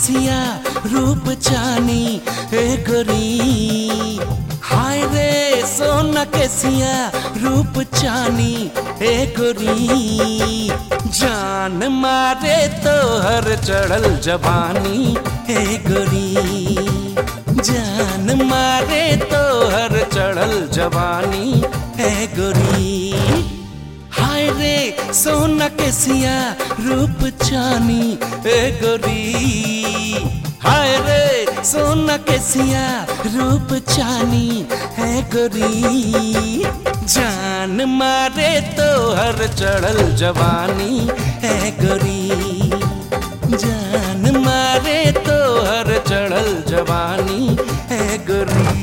केसिया रूप चानी ए गोरी। हाय रे सोना केसिया रूप चानी ए गोरी। जान मारे तो हर चढ़ल जवानी ए गोरी। जान मारे तो हर चढ़ल जवानी ए गोरी। हाय रे सोना केसिया रूप चानी ए गोरी। हाय रे सोना केसिया रूप चानी है गोरी। जान मारे तो हर चढ़ल जवानी है गोरी। जान मारे तो हर चढ़ल जवानी है गोरी।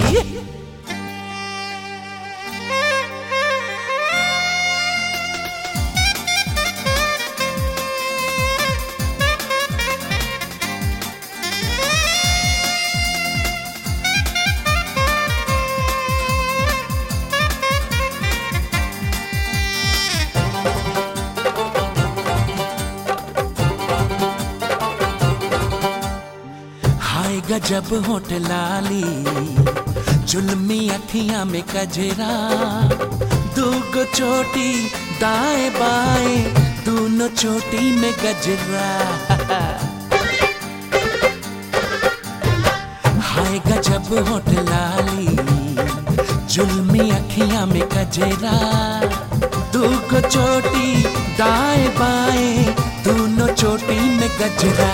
गजब होठ लाली जुल्मी अखियां में कजरा। दूगो चोटी दाएं बाएं दोनों चोटी में गजरा। हाय गजब होठ लाली जुल्मी अखियां में कजरा। दूगो चोटी दाएं बाएं दोनों चोटी में गजरा।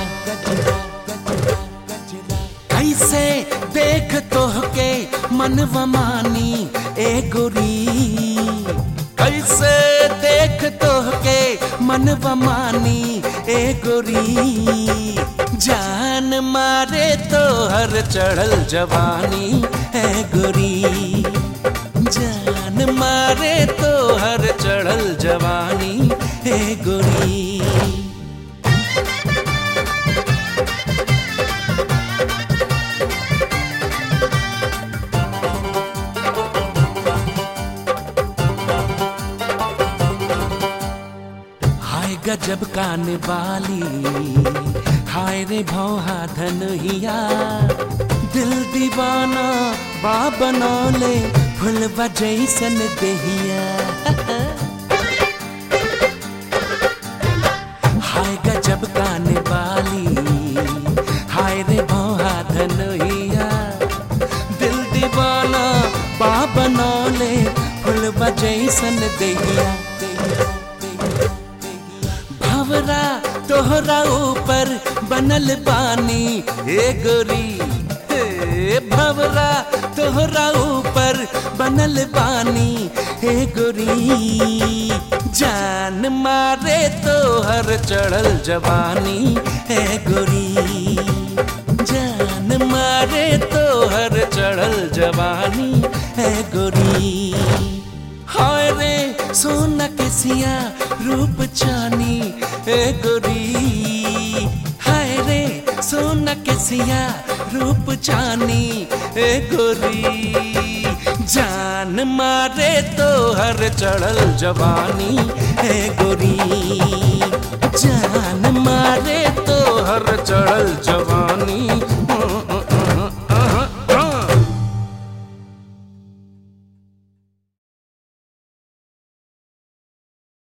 कैसे देख तोहके मनवा मानी ए गोरी। कैसे देख तोहके मनवा मानी ए गोरी। जान मारे तो हर चढ़ल जवानी है गोरी। जान मारे तो हर चढ़ल जवानी है गोरी। गजब कान वाली हाय रे भौहा धनुहिया। दिल दीवाना बा बनौले फुलवा जैसन देहिया। हाय गजब कान वाली हाय रे भौहा धनुहिया। दिल दीवाना बा बनौले फुलवा जैसन देहिया। भवरा तोहरा ऊपर बनल पानी ए गोरी। भवरा तोहरा ऊपर बनल पानी ए गोरी। जान मारे तो हर चढ़ल जवानी ए गोरी। जान मारे तो हर चढ़ल जवानी ए गोरी। हाय रे सोना केसिया रूप चानी ए गोरी। हाय रे सोना केसिया रूप चानी ए गोरी। जान मारे तो हर चढ़ल जवानी ए गोरी। जान मारे तो हर चढ़ल जवानी